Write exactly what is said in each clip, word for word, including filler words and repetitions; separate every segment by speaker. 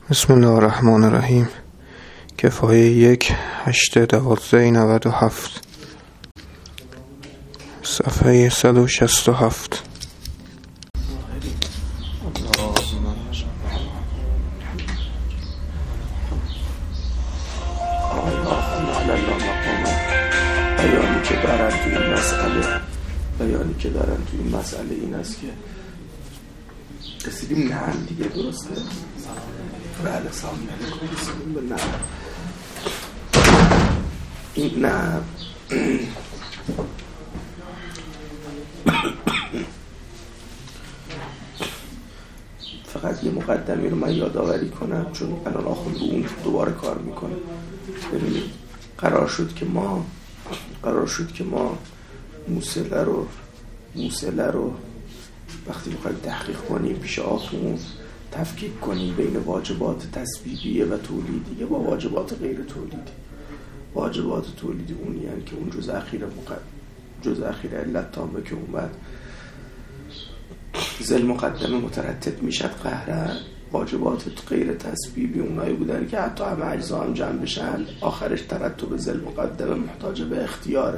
Speaker 1: بسم الله الرحمن الرحیم. کفایه یک هشت دوازده نود و هفت، صفحه صد و شست و هفت.
Speaker 2: بیانی که دارن توی این مسئله بیانی که دارن توی این مسئله این است که رسیدیم نه هم دیگه درسته؟ بله سلام علیکم. رسیدیم به نه این نه فقط یه مقدمی رو من یادآوری کنم چون الان آخوند رو اون دوباره کار میکنه. ببینید قرار شد که ما قرار شد که ما موصله رو موصله رو وقتی میخوایم تحقیق کنیم پیش آخوند تفکیک کنیم بین واجبات تسبیبیه و تولیدیه با واجبات غیر تولیدی. واجبات تولیدی اونی هستند که اون جز اخیر مقدم جز اخیر علت تامه که اومد زل مقدمه مترتب میشد قهرن. واجبات غیر تسبیبی اونایی بودن که حتی همه اجزا هم جمع بشن آخرش ترتب زل مقدمه محتاج به اختیاره.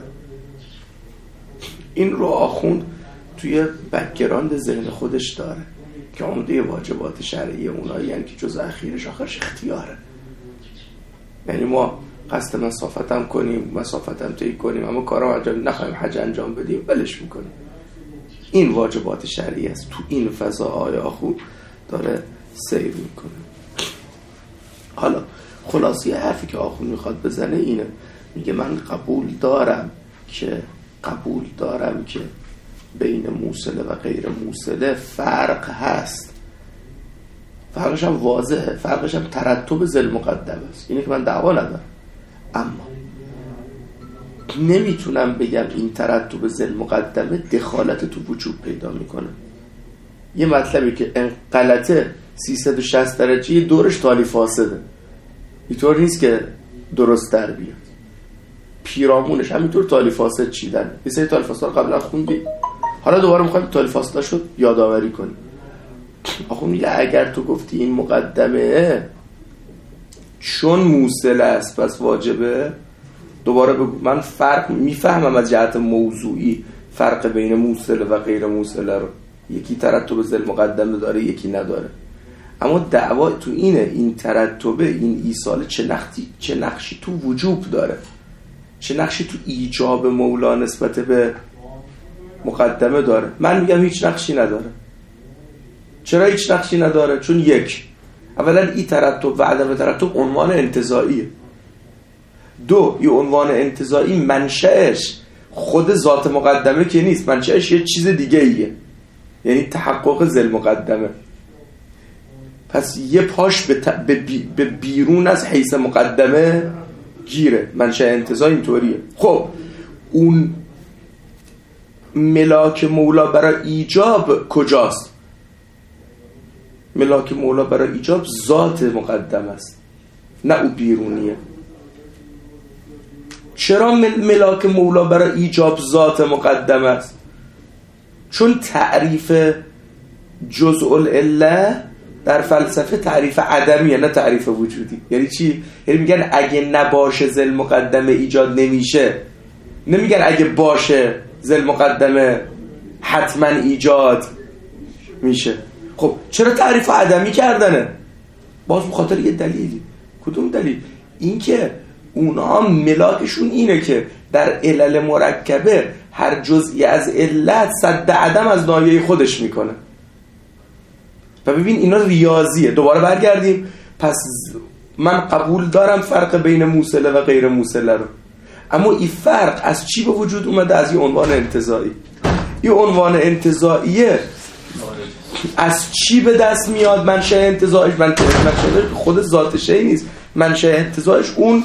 Speaker 2: این رو آخوند توی بک‌گراند ذهن خودش داره که عمده واجبات شرعی اونایی هستند که جز اخیرش آخرش اختیاره. یعنی ما قصد مسافت هم کنیم مسافت هم طی کنیم اما کارا انجام نخواهیم حج انجام بدیم بلش میکنیم. این واجبات شرعی است. تو این فضا آیه آخوند داره سیر میکنه. حالا خلاصی حرفی که آخوند میخواد بزنه اینه، میگه من قبول دارم که قبول دارم که بین موصله و غیر موصله فرق هست. فرقش هم واضحه، فرقش هم ترتب ذل مقدمه است. اینه که من دعوا ندارم، اما نمیتونم بگم این ترتب ذل مقدمه دخالت تو وجود پیدا میکنه. یه مطلبی که این غلطه سیصد و شصت درجه دورش تالی فاسده، اینطور نیست که درست در بیاد. پیرامونش همینطور تالی فاسد چیدن. یه سری تالی فاسد قبلا خوندی، حالا دوباره میخوایم تالی فاسد شد یادآوری کنیم. آخه میگه اگر تو گفتی این مقدمه چون موصله است پس واجبه، دوباره بگو من فرق میفهمم از جهت موضوعی فرق بین موصله و غیر موصله رو، یکی ترتب ذل مقدمه داره یکی نداره، اما دعوا تو اینه این ترتبه این ایصال چه نقشی چه نقشی تو وجوب داره، چه نقشی تو ایجاب مولا نسبت به مقدمه داره. من میگم هیچ نقشی نداره. چرا هیچ نقشی نداره؟ چون یک، اولا این ترتب و عدم ترتب عنوان انتزاعیه. دو، این عنوان انتزاعی منشأش خود ذات مقدمه که نیست، منشأش یه چیز دیگه ایه، یعنی تحقق ذل مقدمه. پس یه پاش به, ت... به, بی... به بیرون از حیث مقدمه گیره. منشأ انتزاع اینطوریه. خب اون ملاک مولا برای ایجاب کجاست؟ ملاک مولا برای ایجاب ذات مقدم است، نه او بیرونیه. چرا ملاک مولا برای ایجاب ذات مقدم است؟ چون تعریف جزء العله در فلسفه تعریف عدمیه نه تعریف وجودی. یعنی چی؟ یعنی میگن اگه نباشه ذل مقدمه ایجاد نمیشه، نمیگن اگه باشه ذل مقدمه حتما ایجاد میشه. خب چرا تعریف عدمی کردنه؟ باز بخاطر یه دلیلی. کدوم دلیل؟ این که اونا ملاکشون اینه که در علل مرکبه هر جزئی از علت صد عدم از ناحیه خودش میکنه. و ببین اینا ریاضیه. دوباره برگردیم. پس من قبول دارم فرق بین موصله و غیر موصله رو، اما این فرق از چی به وجود اومده؟ از این عنوان انتزاعی. این عنوان انتزاعیه از چی به دست میاد؟ منشأ انتزاعش منشأ خود ذات شی نیست، منشأ انتزاعش اون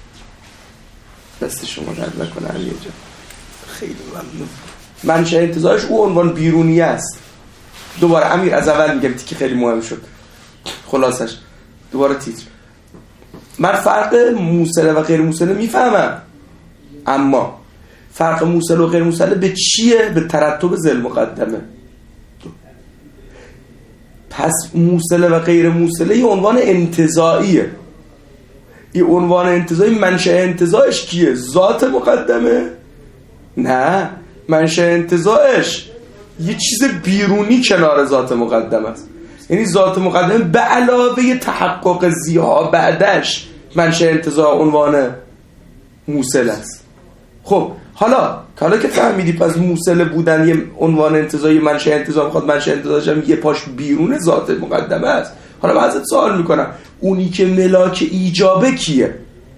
Speaker 2: دست شما درد نکنه علی جان، خیلی ممنون. منشأ انتزاعش اون عنوان بیرونی است. دوباره امیر از اول میگم تیکه خیلی مهم شد. خلاصش دوباره تیتر. من فرق موصله و غیر موصله میفهمم، اما فرق موصله و غیر موصله به چیه؟ به ترتب ذل مقدمه. پس موصله و غیر موصله یه عنوان انتزاعیه. این عنوان انتزاعی منشأ انتزاعش کیه؟ ذات مقدمه؟ نه، منشأ انتزاعش یه چیز بیرونی کنار ذات مقدمه است. یعنی ذات مقدمه به علاوه تحقق زیها بعدش منشأ انتزاع عنوان موصله است. خب حالا حالا که فهمیدی پس موصله بودن یه عنوان انتزاعی، منشأ انتزاع میخواد منشأ انتزاعش هم یه پاش بیرون ذات مقدمه است. حالا من ازت سوال میکنم، اونی که ملاک ایجابه کیه؟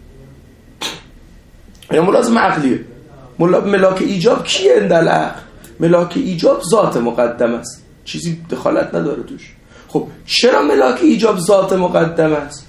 Speaker 2: یا ملازم عقلیه. ملاک ایجاب کیه اندلق؟ ملاک ایجاب ذات مقدمه است، چیزی دخالت نداره توش. خب چرا ملاک ایجاب ذات مقدمه است؟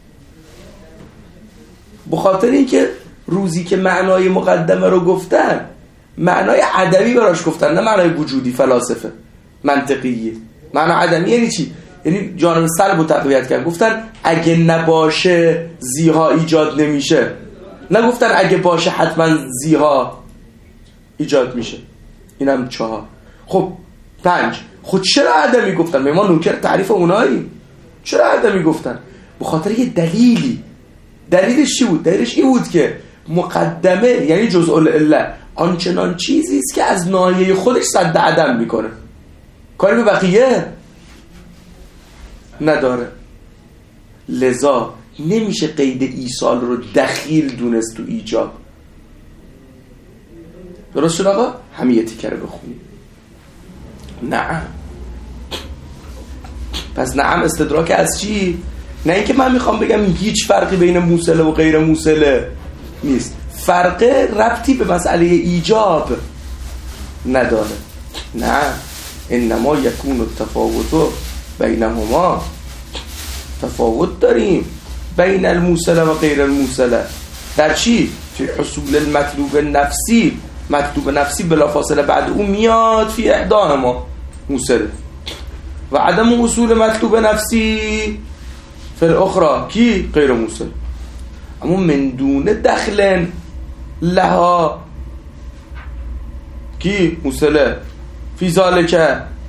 Speaker 2: بخاطر اینکه روزی که معنای مقدمه رو گفتن معنای عدمی براش گفتن، نه معنای وجودی فلاسفه منطقیه. معنای عدمی یعنی چی؟ یعنی جانب سلب و تقویت کردن. گفتن اگه نباشه زیها ایجاد نمیشه، نگفتن اگه باشه حتما زیها ایجاد میشه. اینم چهار. خب پنج. خود چرا عدمی گفتن؟ ما نوکر تعریف اونایی. چرا عدمی گفتن؟ بخاطر یه دلیلی. دلیلش چی بود؟ دلیلش این بود که مقدمه یعنی جزء العله آنچنان چیزی است که از ناحیه خودش سد عدم میکنه، کاری به بقیه نداره. لذا نمیشه قید ایصال رو دخیل دونست تو ایجاب. درست شد آقا؟ همین یه تیکه رو بخونیم. نعم. پس نعم استدراک از چی؟ نه اینکه من میخوام بگم هیچ فرقی بین موصله و غیر موصله نیست، فرق ربطی به مسئله ایجاب نداره. نه، انما یکون التفاوت بینهما، تفاوت داریم بین الموصله و غیر الموصله. در چی؟ فی حصول المطلوب نفسی. مطلوب نفسی بلافاصله بعد اون میاد فی احداهما موصله، و عدم حصول مطلوب نفسی فی الاخرى کی؟ غیر موصله. اما من دون دخل لها کی؟ موصله فی ذالک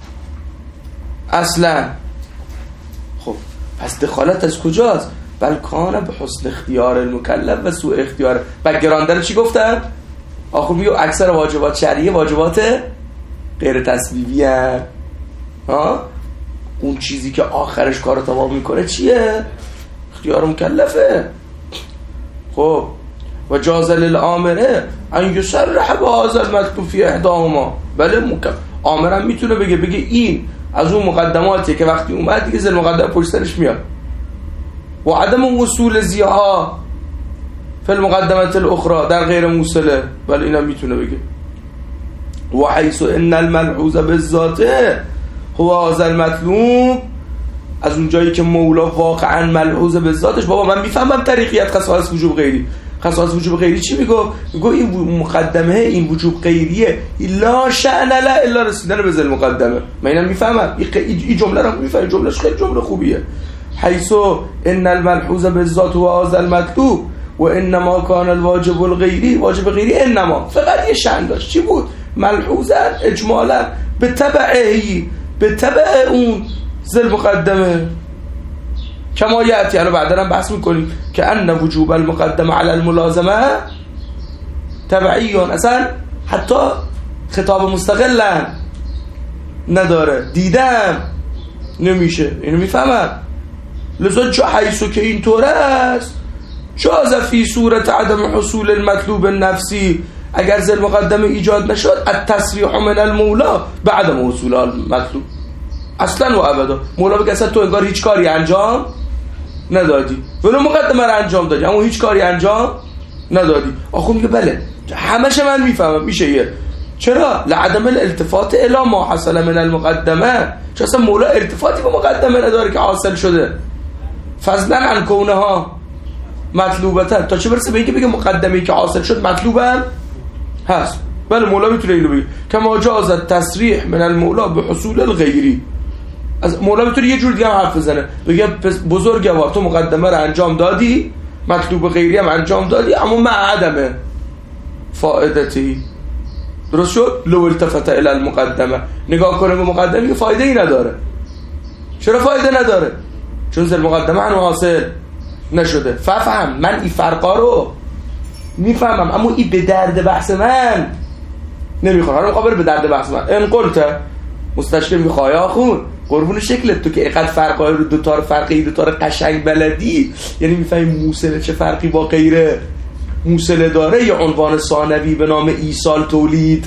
Speaker 2: اصلا. خب پس دخالت از کجاست؟ بل کان به حسن اختیار المکلف و سوء اختیار. بگراندن چی گفتم؟ آخر میگو اکثر واجبات شرعیه واجبات غیر تسبیبی هست. ها؟ اون چیزی که آخرش کارو تمام میکنه چیه؟ اختیار مکلفه. خب و جاز للآمره ان یصرح بهذا المطلوب فی احداهما. بله مکلف آمرم میتونه بگه بگه این از اون مقدماتیه که وقتی اومد دیگه زل مقدم پشت سرش میاد. و عدم وصول زیها فی المقدمات الاخرى در غیر موصله. بله اینم میتونه بگه. و حیث ان الملحوظ بالذات هو هذا المطلوب، از اون جایی که مولا واقعا ملحوظ به ذاتش. بابا من میفهمم طریقیت خصائص وجوب غیری. خصائص وجوب غیری چی میگو؟ میگو این مقدمه این وجوب غیریه لا شأن له الا رسیدن به ذل مقدمه. من اینم میفهمم. این جمله رو میفهمم، جملهش خیلی جمله خوبیه. حيث ان الملحوظ بالذات هو هذا المطلوب و انما كان الواجب الغیری. واجب غیری انما فقط یه شأن داشت. چی بود؟ ملحوظا اجمالا به تبعهی، به تبع اون ذل مقدمه. کما یأتی، الان بعدا هم بحث میکنیم که ان وجوب المقدمه علی الملازمه تبعیون، اصلا حتی خطاب مستقل نداره، دیدم نمیشه. اینو میفهمم. لذا چه حیثو که این طور است جاز فی صورت عدم حصول المطلوب النفسی، اگر ذل مقدمه ایجاد نشد التصریح من المولا بعدم حصول المطلوب اصلا و ابدا. مولا بگه اصلا تو انگار هیچ کاری انجام ندادی، ولو مقدمه رو انجام دادی اما هیچ کاری انجام ندادی. آخو میگه بله همشه من میفهمم میشه یه. چرا؟ لعدم الالتفات الی ما حصل من المقدمه. چون اصلا مولا ارتفاعی به مقدمه نداره که حاصل شده، فضلا عن کونها مطلوبتا. تا چه برسه به اینکه بگه مقدمه‌ای که حاصل شد مطلوبم هست. بله مولا میتونه اینو بگه کما جاز التصریح من المولا به حصول الغیری. از مولا میتونه یه جور دیگه هم حرف بزنه، بگه بزرگوار تو مقدمه رو انجام دادی، مطلوب غیری هم انجام دادی، اما مع عدم فائدتی. درست شد؟ لو التفت الى المقدمه، نگاه کنه به مقدمه که فایده ای نداره. چرا فایده نداره؟ چون ذل مقدمه هنو حاصل نشده. ففهم من این فرقا رو میفهمم، اما این به درد بحث من نمیخوره. حالا مقابل به درد بحث من ان قلت مستشکل میخوای آخون قربون شکلت تو که اینقدر فرقای رو دوتار فرقی دوتار قشنگ بلدی، یعنی میفهمی موصله چه فرقی با غیر موصله داره، یا عنوان ثانوی به نام ایصال تولید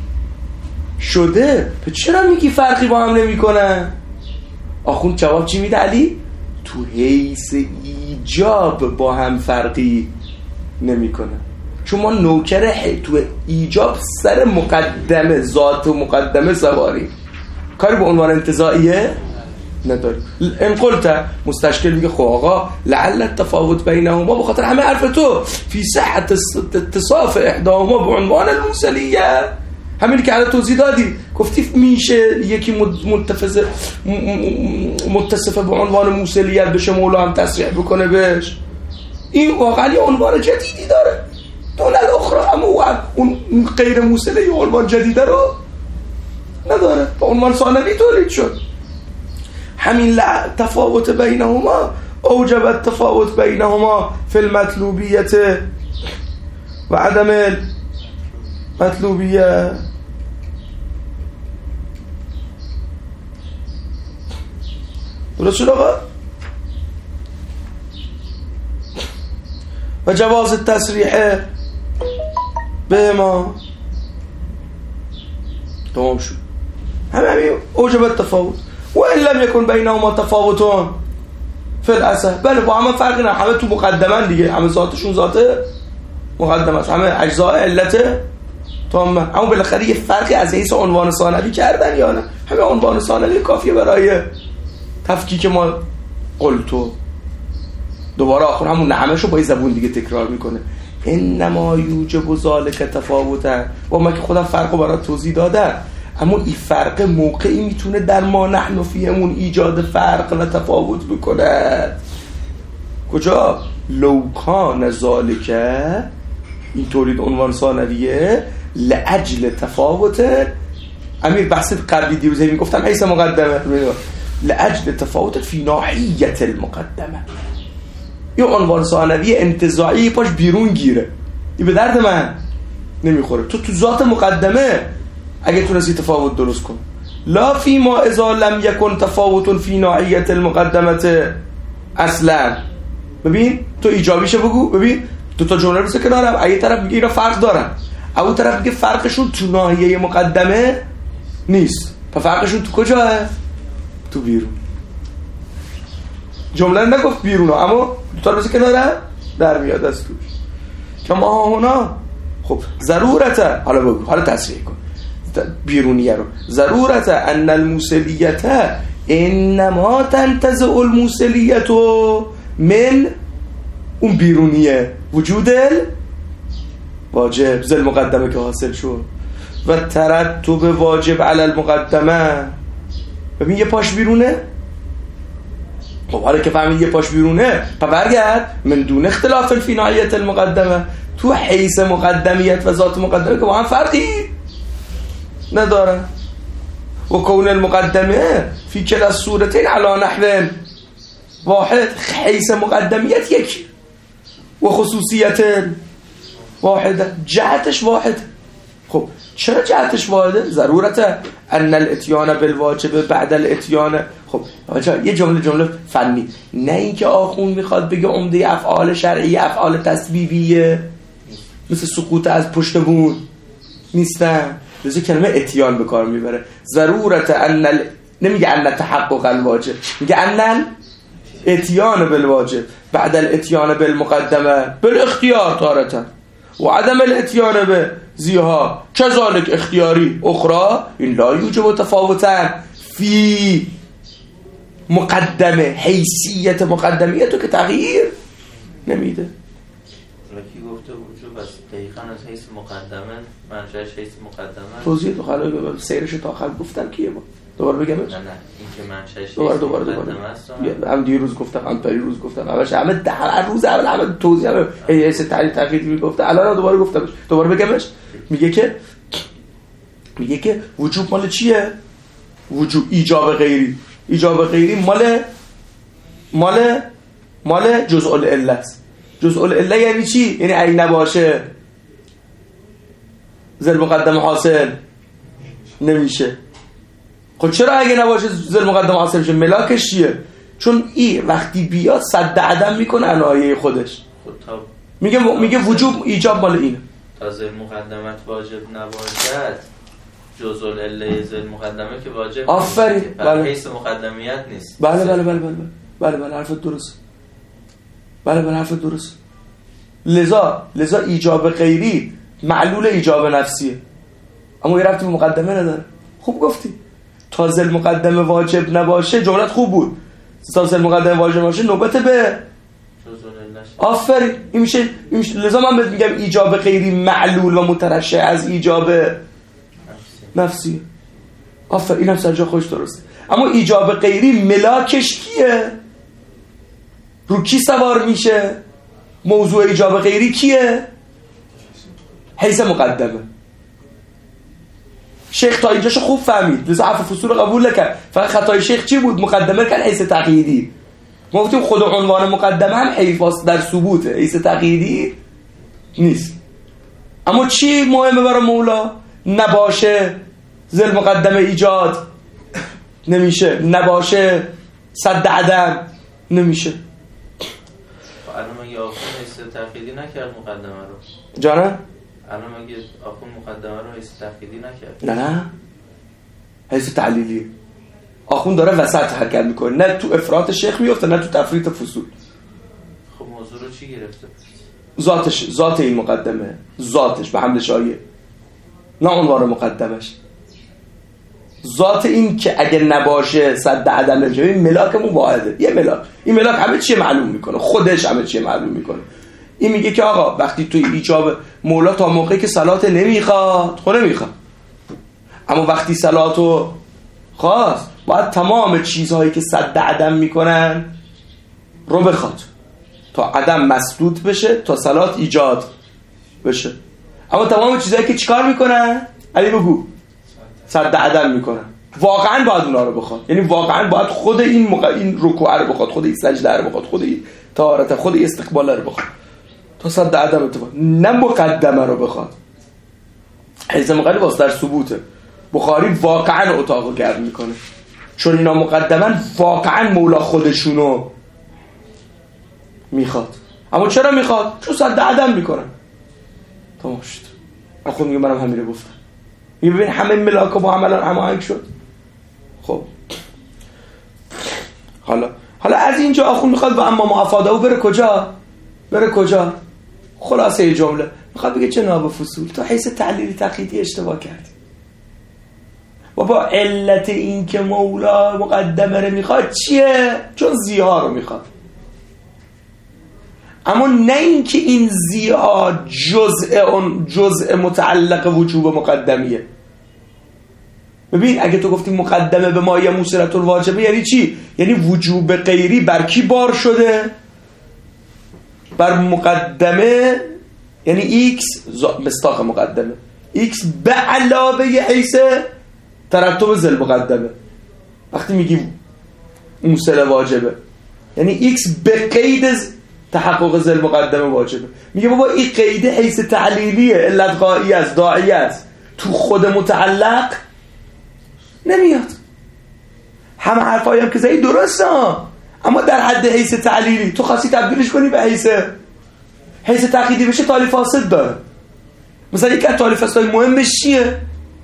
Speaker 2: شده، تو چرا میگی فرقی با هم نمیکنن؟ آخون جواب چی میده علی؟ تو حیث ایجاب با هم فرقی نمیکنه، چون ما نوکر تو ایجاب سر مقدمه ذات و مقدمه سواریم، کاری به عنوان انتزاعیه نداریم. ان قلت مستشکل میگه خب آقا لعل التفاوت بینهما به خاطر همه حرف تو فی صحت اتصاف احداهما به عنوان الموصلیه، همین که الان توضیح دادی، گفتی میشه یکی متصف متصف به عنوان موصلیت بشه، مولا هم تصریح بکنه بهش، این واقعا یه عنوان جدیدی داره. دولت اخرى اما اون غیر موصله یه عنوان جدیده رو نداره، با عنوان ثانوی تولید شد. همین تفاوت بینهما اوجب التفاوت بینهما فی المطلوبیت و عدم مطلوبیه. درست شد آقا؟ و جواز التصریح به ما تمام شد. همه همین اوجب التفاوت و ان لم یکن بینهما تفاوتون فی الاصل، بله با همه فرقی نه، همه تو مقدمن دیگه، همه ذاتشون ذات مقدمه است، همه اجزاء علت تمام، اما بالاخره یه فرقی از حیث عنوان ثانوی کردن یا نه؟ همه عنوان ثانوی کافیه برای تفکیک ما. قلتو دوباره آخر همون همه‌شو با زبون دیگه تکرار میکنه، انما یوجب ذلک تفاوتا، و ما که خودم فرقو برات توضیح دادم، اما این فرق موقعی میتونه در ما نحن فیهمون ایجاد فرق و تفاوت بکنه. کجا؟ لو کان ذالک، این تولید عنوان ثانویه لاجل تفاوت، امیر بحث قبلی دیروزه میگفتم حیث مقدمه، لاجل تفاوت فی ناحیه المقدمه، این عنوان ثانوی انتزاعی پاش بیرون گیره، این به درد من نمیخوره. تو تو ذات مقدمه اگه تونستی تفاوت درست کن، لا فی ما اذا لم یکن تفاوت فی ناحیه المقدمه اصلا. ببین تو ایجابیشه بگو، ببین دو تا جمله رو بسه کنارم، اگه طرف میگه اینا فرق دارن، اون طرف میگه فرقشون تو ناحیه مقدمه نیست، پس فرقشون تو کجاه؟ تو بیرون. جمله نگفت بیرونه، اما دو تا رو بسه کنارم در میاد از توش. که ما هونا خب ضرورته، حالا بگو، حالا تصریح کن بیرونیه رو. ضرورته ان الموصلیت انما تنتزع الموصلیت من اون بیرونیه وجود واجب ذل مقدمه که حاصل شد و ترتب واجب علی المقدمه. ببین یه پاش بیرونه، خب حالا که فهمید یه پاش بیرونه، پس برگرد من دون اختلاف فی ناحیه المقدمه، تو حیث مقدمیت و ذات مقدمه که با هم فرقی نداره. و کون المقدمه فی کلا الصورتین علی نحو واحد، حیث مقدمیت یکی و خصوصیت واحده، جهتش واحد. خب چرا جهتش واحده؟ ضرورت ان الاتیان بالواجب بعد الاتیان. خب یه جمله جمله فنی، نه اینکه آخون میخواد بگه عمده افعال شرعی افعال تسبیبیه مثل سقوط از پشت بون نیستن، لذا کلمه اتیان به کار میبره. ضرورت ان ال... نمیگه ان تحقق الواجب، میگه ان اتیان بالواجب بعد الاتیان بالمقدمه بالاختیار تارتا و عدم الاتیان به زیها كذلك اختیاری اخرى، این لا یوجب تفاوتا فی مقدمه، حیثیت مقدمیتو که تغییر نمیده.
Speaker 3: لکی گفته وجوب است دقیقا از حیث مقدمه، منشأش حیث مقدمه.
Speaker 2: توضیح تو خلای ببر سیرش تا آخر گفتم کیه با دوباره بگمش؟
Speaker 3: نه نه این که منشأش
Speaker 2: دوباره دوباره دوباره هم دیروز گفتم هم پریروز گفتم، همش همه هر روز اول همه توضیح همه حیث تعریف تغییر میگفته، الان دوباره گفتمش، دوباره بگمش. میگه که میگه که وجوب مال چیه؟ وجوب ایجاب غیری، ایجاب غیری مال مال مال جزء العله است. جزء العله یعنی چی؟ یعنی اگه نباشه ذل مقدمه حاصل نمیشه. خب چرا اگه نباشه ذل مقدمه حاصل میشه؟ ملاکش چیه؟ چون این وقتی بیاد صد عدم میکنه علایه خودش. میگه میگه وجوب ایجاب مال اینه.
Speaker 3: تا ذل مقدمت واجب نباشد جزء العله ذل مقدمه که واجب
Speaker 2: آفرین.
Speaker 3: بله. حیث مقدمیت نیست.
Speaker 2: بله بله بله بله بله بله حرف درست. بله بله حرف درست. لذا لذا ایجاب غیری معلول ایجاب نفسیه، اما یه ربطی به مقدمه نداره. خوب گفتی. تا ذل مقدمه واجب نباشه، جملت خوب بود. تا ذل مقدمه واجب باشه نوبت به آفرین. این میشه, این میشه. لذا من بهت میگم ایجاب غیری معلول و مترشح از ایجاب نفسی. آفرین. اینم سر جا خوش درسته. اما ایجاب غیری ملاکش کیه؟ رو کی سوار میشه؟ موضوع ایجاب غیری کیه؟ حیث مقدمه. شیخ تا اینجاشو خوب فهمید، لذا حرف فصول قبول نکرد. فقط خطای شیخ چی بود؟ مقدمه کن حیث تقییدی. ما گفتیم خود عنوان مقدمه هم حیث در ثبوته، حیث تقییدی نیست. اما چی مهمه برای مولا؟ نباشه ذل مقدمه ایجاد نمیشه، نباشه صد عدم نمیشه.
Speaker 3: الان مگه آخون حیث تقییدی نکرد مقدمه رو؟
Speaker 2: جانه؟
Speaker 3: الان مگه آخون مقدمه رو حیث تقییدی نکرد؟
Speaker 2: نه نه حیث تعلیلی. آخون داره وسط حرکت میکنه، نه تو افراط شیخ میفته نه تو تفریط فصول.
Speaker 3: خب موضوع رو چی گرفته؟
Speaker 2: ذاتش، ذات این مقدمه، ذاتش به حمل شایع، نه عنوان مقدمش. ذات این که اگه نباشه صد عدم نمیشه. این ملاکمون واحده، یه ملاک. این ملاک همه چیه معلوم میکنه، خودش همه چیه معلوم میکنه. این میگه که آقا وقتی توی ایجاب مولا تا موقعی که صلات نمیخواد، خود نمیخواد، اما وقتی صلاتو خواست باید تمام چیزهایی که صد عدم میکنن رو بخواد تا عدم مسدود بشه، تا صلات ایجاد بشه. اما تمام چیزهایی که چیکار میکنن؟ علی بگو. صد عدم میکنن. واقعا باید اونا رو بخواد، یعنی واقعا باید خود این مق... این رکوع رو بخواد، خود این سجده رو بخواد، خود این طهارت، خود این استقبال رو بخواد تا صد عدم اتفاق، نه مقدمه رو بخواد. حیث مقدمه واسه در ثبوته. بخاری واقعا اتاقو گرم میکنه، چون اینا مقدما واقعا مولا خودشونو میخواد. اما چرا میخواد؟ چون صد عدم میکنن. تمام شد. خود میگه منم همین رو گفتم. میبین همه ملاک با هم الان هماهنگ شد. خب حالا حالا از اینجا آخون میخواد و اما معفاده او بره کجا؟ بره کجا؟ خلاصه جمله میخواد بگه جناب فصول تو حیث تعلیلی تقییدی اشتباه کردی. و با علت این که مولا مقدمه رو میخواد چیه؟ چون زیها رو میخواد. اما نه این که این زیها جزء اون جزء متعلق وجوب مقدمیه. ببین اگه تو گفتی مقدمه به ما یا موصلة الواجبه یعنی چی؟ یعنی وجوب غیری بر کی بار شده؟ بر مقدمه، یعنی ایکس مستاق مقدمه، ایکس به علاوه حیث ترتب ذل مقدمه. وقتی میگی موصله واجبه یعنی ایکس به قید تحقق ذل مقدمه واجبه. میگه بابا این قید حیث تعلیلیه، علت غایی است، داعیه است، تو خود متعلق نمیاد. همه حرفایی هم که زدی درسته ها، اما در حد حیث تعلیلی تو خاصی تبدیلش کنی به حیث حیث تقییدی بشه تالی فاسد داره. مثلا یکی از تالی فاسدهای مهمش چیه؟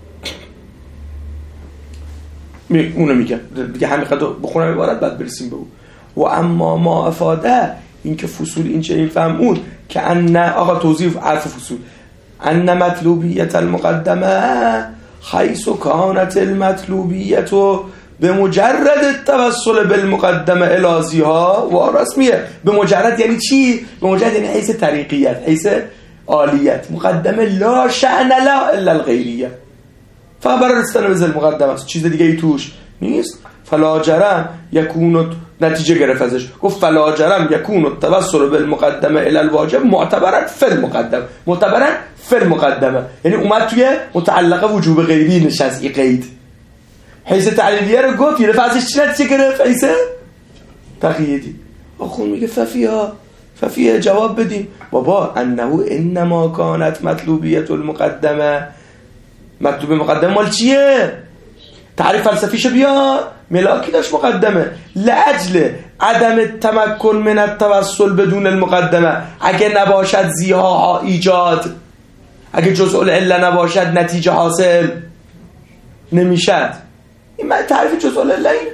Speaker 2: می اونو میگم دیگه، همین قدر بخونم عبارت بعد برسیم به اون. و اما ما افاده این که فصول این چه این فهمون که ان آقا توضیح عرف فصول ان مطلوبیت المقدمه حیث کانت المطلوبیت به مجرد التوسل بالمقدمه الازیها و رسمیه. به مجرد یعنی چی؟ به مجرد یعنی حیث طریقیت، حیث عالیت. مقدمه لا شأن لا الا الغیریه، فقط برای رسیدن به ذل مقدمه است، چیز دیگه ای توش نیست. فلا جرم یکون، نتیجه گرفت ازش، گفت فلا جرم یکون التوسل بالمقدمه الی الواجب معتبرا فی المقدمه، معتبرا فی المقدمه، یعنی اومد توی متعلقه وجوب غیری نشست. ای قید حیث تعلیلیه رو گفت، یه فازش چی نتیجه گرفت؟ حیث تقییدی. آخون میگه ففیها ففیها جواب بدیم بابا انه انما کانت مطلوبیت المقدمه. مطلوب مقدمه مال چیه؟ تعریف فلسفیشو بیار. ملاکی داشت مقدمه لاجل عدم تمکن من التوسل بدون المقدمه. اگه نباشد زیها ایجاد، اگه جزء العله نباشد نتیجه حاصل نمیشد. این من تعریف جزء العله اینه.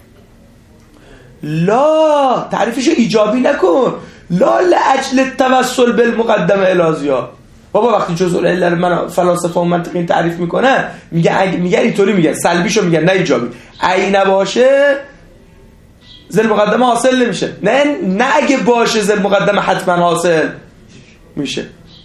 Speaker 2: لا تعریفشو ایجابی نکن. لا لاجل التوسل بالمقدمه الازیا. بابا وقتی جزء العله من فلاسفه و منطقین تعریف میکنه میگه میگه اینطوری میگه سلبیشو میگه نه ایجابی. ای نباشه زل مقدمه حاصل نمیشه. نه نه اگه باشه زل مقدمه حتما حاصل میشه.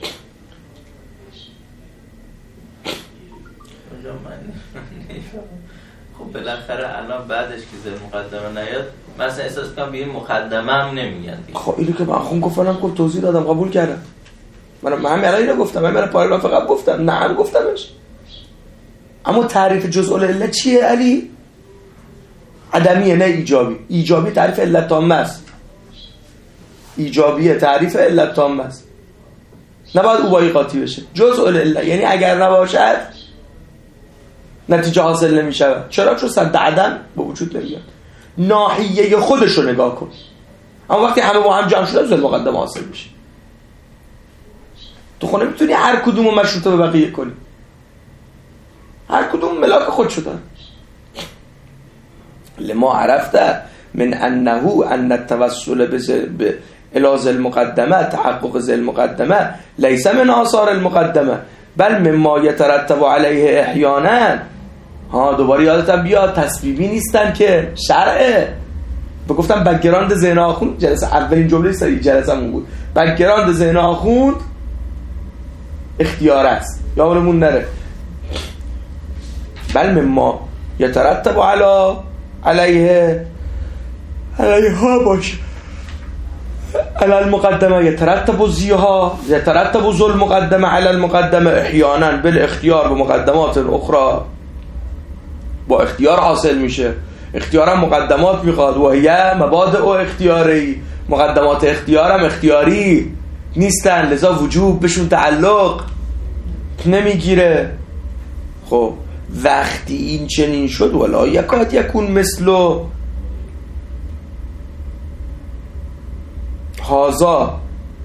Speaker 3: خب بالاخره الان بعدش که زل مقدمه نیاد مثلا احساس کنم به این مقدمه هم نمیگن. خب
Speaker 2: اینو که من خون گفتم کل توضیح دادم قبول کردم. من من همین الان اینو گفتم، من من پاراگراف قبل گفتم نه هم گفتمش. اما تعریف جزء العله چیه علی؟ عدمیه نه ایجابی. ایجابی تعریف علت تامه است. ایجابیه تعریف علت تامه است. نباید اوبایی قاطی بشه. جزء العله یعنی اگر نباشد نتیجه حاصل نمیشه. چرا؟ چون صد عدم به وجود نمیاد. ناحیه خودش رو نگاه کن. اما وقتی همه با هم جمع شدن زل مقدمه حاصل میشه. تو خونه میتونی هر کدوم رو مشروطه به بقیه کنی. هر کدوم ملاک خود شدن. لما عرفت من انه ان التوسل به الاز المقدمه تحقق ذل المقدمه ليس من آثار المقدمه بل مما يترتب عليه احیانا. ها دوباره یادتم بیاد تسبیبی نیستن که شرعه. بگفتم بک‌گراند ذهن آخوند جلسه اولین جمله سری جلسمون بود. بک‌گراند ذهن آخوند اختیار است یادمون نره. بل مما یترتب علی علیه علیها باشه علی المقدمه یترتب زیها یترتب ذل مقدمه علی المقدمه احیانا بالاختیار به مقدمات اخرى. با اختیار حاصل میشه. اختیارم مقدمات میخواد و هی مبادئ اختیاری. مقدمات اختیارم اختیاری نیستن لذا وجوب بهشون تعلق نمیگیره. خب وقتی این چنین شد ولا یکاد یکون مثلو هازا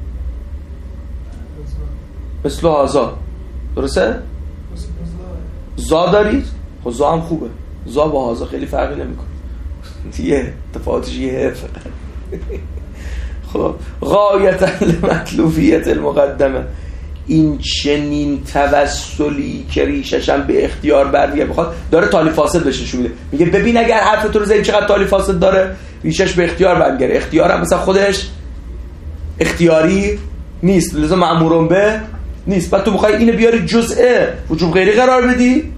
Speaker 2: مثلو هازا. درسته؟ زا دارید؟ خب زا هم خوبه. زا با هازا خیلی فرقی نمیکنه. یه تفاوتش یه فقط. خب غایتا لمطلوبیت المقدمه. این چنین توسلی که ریشش هم به اختیار برمیگه بخواد داره تالی فاسد بهش نشون میده. میگه ببین اگر حرف تو رو زدی چقدر تالی فاسد داره، ریشش به اختیار برمیگره. اختیار هم مثلا خودش اختیاری نیست لذا مأمورون به نیست. بعد تو بخوای اینو بیاری جزء وجوب غیری قرار بدی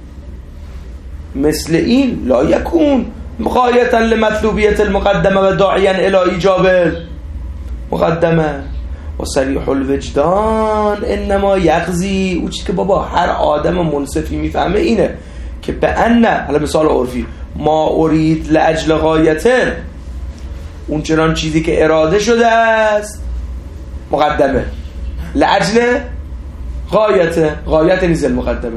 Speaker 2: مثل این لا یکون غایتا لمطلوبیت المقدمه و داعیا الی ایجاب مقدمه و صریح الوجدان انما یقضی. او چیزی که بابا هر آدم منصفی میفهمه اینه که به ان حالا مثال عرفی ما ارید لاجل غایته، اون چنان چیزی که اراده شده است مقدمه لاجل غایته. غایت نیز المقدمه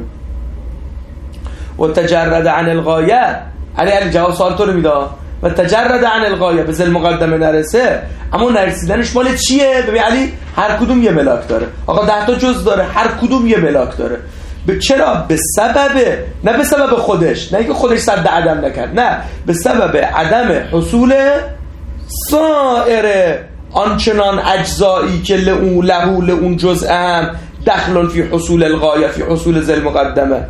Speaker 2: و تجرد عن الغایه. علی علی جواب سوال تو رو میده و تجرد عن الغایه به ذل مقدمه نرسه. اما نرسیدنش مال چیه؟ ببین علی هر کدوم یه ملاک داره. آقا ده تا جز داره، هر کدوم یه ملاک داره. به چرا؟ به سبب نه به سبب خودش، نه اینکه خودش صد عدم نکرد، نه به سبب عدم حصول سائر آنچنان اجزایی که لئو لهو لئون جزء هم دخلن فی حصول الغایه فی حصول ذل مقدمه.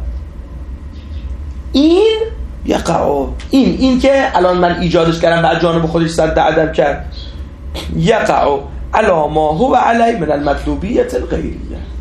Speaker 2: این یقع این این که الان من ایجادش کردم بر جانب خودش صد عدم کرد یقع علی ما هو علی من المطلوبیت الغیریه.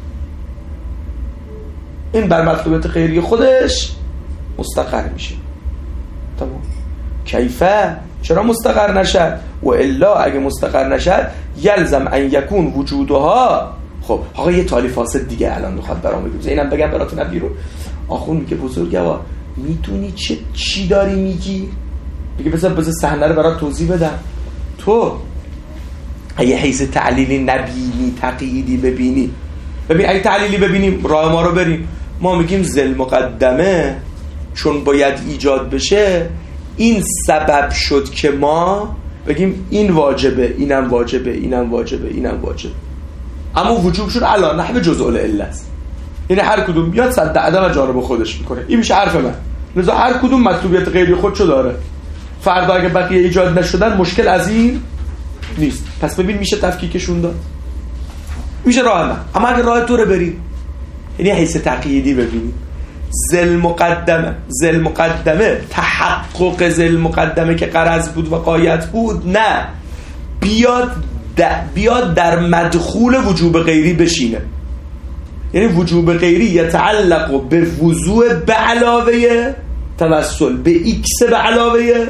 Speaker 2: این بر مطلوبیت غیری خودش مستقر میشه. تمام. کیفه چرا مستقر نشد؟ و الا اگه مستقر نشد یلزم ان یکون وجودها. خب آقا یه تالی فاسد دیگه الان میخواد برام بگم، اینم بگم براتون بیرون. آخون میگه بزرگوار میدونی چه چی داری میگی؟ میگه بذار بذار صحنه رو برات توضیح بدم. تو اگه حیث تعلیلی نبینی تقییدی ببینی، ببین اگه تعلیلی ببینیم راه ما رو بریم، ما میگیم ذل مقدمه چون باید ایجاد بشه این سبب شد که ما بگیم این واجبه، اینم واجبه، اینم واجبه، اینم واجبه، اما وجوب شد علا نحو جزء العله است. یعنی هر کدوم بیاد صد عدم جانب خودش میکنه. این میشه حرف من. لذا هر کدوم مطلوبیت غیری خودشو داره. فردا اگه بقیه ایجاد نشدن مشکل از این نیست. پس ببین میشه تفکیکشون داد، میشه راه من. اما اگه راه تو رو بریم، یعنی حیث تقییدی ببینیم، ذل مقدمه ذل مقدمه تحقق ذل مقدمه که غرض بود و غایت بود، نه بیاد بیاد در مدخول وجوب غیری بشینه. یعنی وجوب غیری یتعلق به وضوع به علاوه توسل، به ایکس به علاوه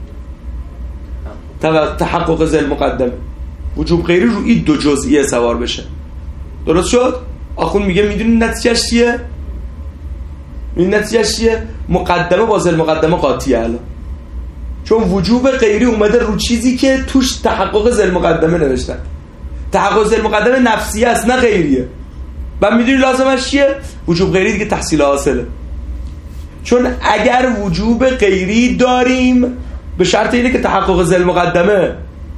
Speaker 2: تحقق ذل مقدمه. وجوب غیری رو این دو جزئیه سوار بشه. درست شد؟ آخون میگه میدونی نتیجهش چیه؟ این نتیجهش چیه؟ مقدمه با ذل مقدمه قاطیه الان، چون وجوب غیری اومده رو چیزی که توش تحقق ذل مقدمه نوشتن. تحقق ذل مقدمه نفسیه است نه غیریه. و میدونی لازمش چیه؟ وجوب غیری دیگه تحصیل حاصله. چون اگر وجوب غیری داریم به شرط اینه که تحقق ذل مقدمه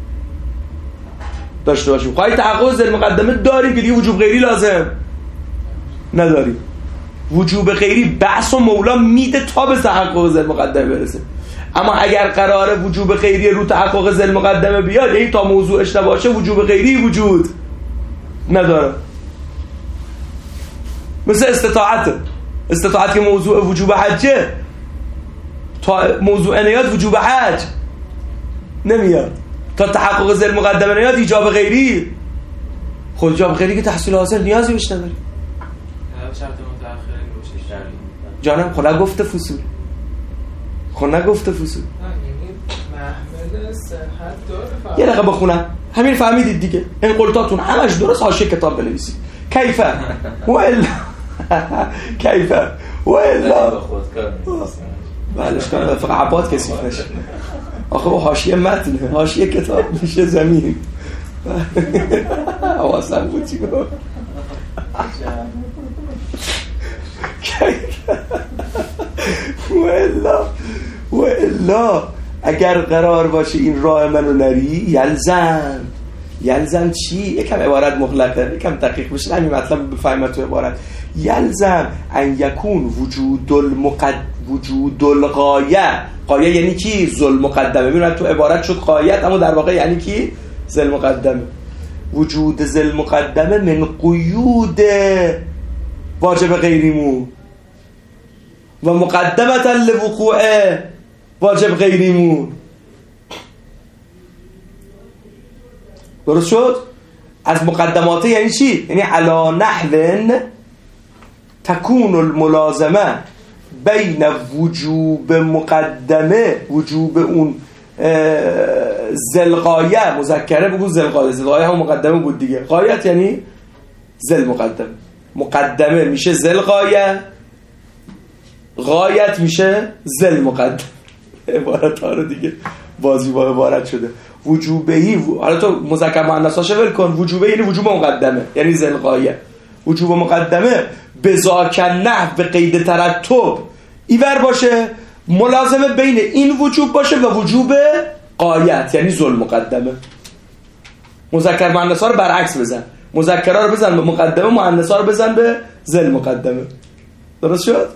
Speaker 2: داشته باشیم. خواهی تحقق ذل مقدمه داریم که دیگه وجوب غیری لازم نداریم. وجوب غیری بحث و مولا میده تا به تحقق ذل مقدمه برسه. اما اگر قراره وجوب غیری رو تحقق ذل مقدمه بیاد، یعنی تا موضوع اشتباه باشه وجوب غیری وجود نداره. مثل استطاعت استطاعت که موضوع وجوب حجه، تا موضوع نیاد وجوب حج نمیاد. تا تحقق ذل مقدمه نیاد ایجاب غیری، خود ایجاب غیری که تحصیل حاصل نیازی بهش نداری. جانم خود نگفته فصول، خود نگفته فصول. یه دقیقه بخونم همین فهمیدید دیگه. این قلتاتون همش درست، حاشیه کتاب بنویسید. کیفه و الا کیفه و الا بلش کنم فقط عباد کسیف نشه. آخه با حاشیه متنه، حاشیه کتاب میشه زمین. حواسم بودی و الا و الا اگر قرار باشه این راه منو نری، یلزم یلزم چی؟ یکم عبارت مغلقه، یکم دقیق بشه همین مطلب بفهمید تو عبارت. یلزم ان یکون وجود المقد وجود الغایه. غایه یعنی کی؟ ذل مقدمه. ببینید تو عبارت شد غایت، اما در واقع یعنی کی؟ ذل مقدمه. وجود ذل مقدمه من قیود واجب غیریمون و مقدمتا لوقوع واجب غیریمون. درست شد؟ از مقدماته یعنی چی؟ یعنی علا نحو تکون الملازمه بین وجوب مقدمه، وجوب اون ذلغایه، مذکره بگو ذلغایه، ذلغایه هم مقدمه بود دیگه. غایت یعنی ذل مقدمه، مقدمه میشه ذلغایه، غایت میشه ذل مقدمه. عبارت ها رو دیگه بازی با عبارت شده. وجوبهی، حالا تو مذکر مؤنثاش ول کن. وجوبه یعنی وجوب مقدمه، یعنی ذلغایه. وجوب مقدمه بذاک نحو به قید ترتب ایور باشه، ملازمه بین این وجوب باشه و وجوب غایت یعنی ذل مقدمه. مذکر مؤنثا رو برعکس بزن، مذکرها رو بزن به مقدمه، مؤنثا رو بزن به ذل مقدمه. درست شد؟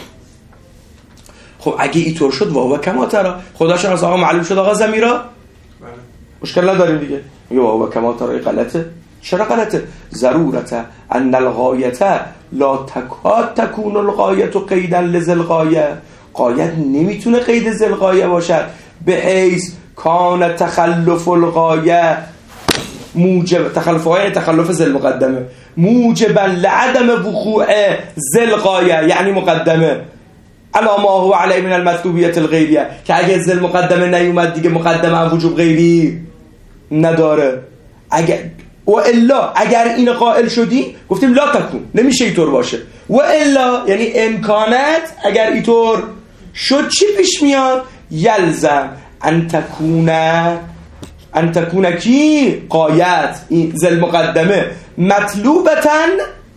Speaker 2: خب اگه اینطور شد واو کما ترا، خداشون از آقا معلوم شد آقا ضمیرا مشکل نداریم دیگه. میگه واو کما ترا غلطه. چرا غلطه؟ ضرورته ان الغایته لا تکاد تکون الغایه قیدا لذل غایه. غایت نمیتونه قید ذل غایه باشد به حیث کان تخلف الغایه موجب، تخلف غایه تخلف ذل مقدمه، موجبا لعدم وقوع ذل غایه یعنی مقدمه الا ما هو علی من المطلوبیت الغیریه، که اگه ذل مقدمه نیومد دیگه مقدمه هم وجوب غیری نداره. اگر و الا اگر این قائل شدی گفتیم لا تکون، نمیشه اینطور باشه. و الا یعنی امکانات اگر اینطور شد چی پیش میاد؟ یلزم ان تکون ان تکون کی قایت این ذل مقدمه مطلوبتن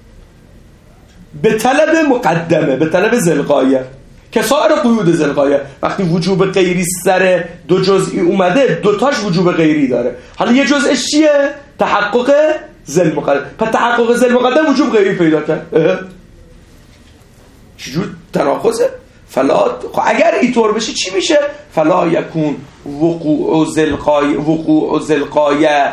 Speaker 2: به طلب مقدمه، به طلب ذل قایه که سایر قیود ذل قایه. وقتی وجوب غیری سر دو جزئی اومده دوتاش وجوب غیری داره. حالا یه جزءش چیه؟ تحقق ذل مقدم. پس تحقق ذل مقدم وجوب غیری پیدا کرد. چجور تناقضه؟ فلا خب اگر اینطور بشه چی میشه؟ فلا یکون وقوع ذل قایه وقوع ذل قایه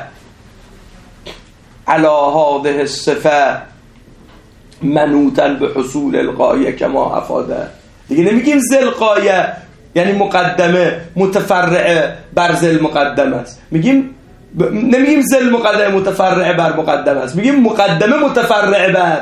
Speaker 2: علی هذه الصفه منوطا به حصول القایه کما افاده. دیگه نمیگیم ذل قایه یعنی مقدمه متفرعه بر ذل مقدمه است، میگیم ب... نمیگیم ذل مقدمه متفرعه بر مقدمه است، میگیم مقدمه متفرعه بر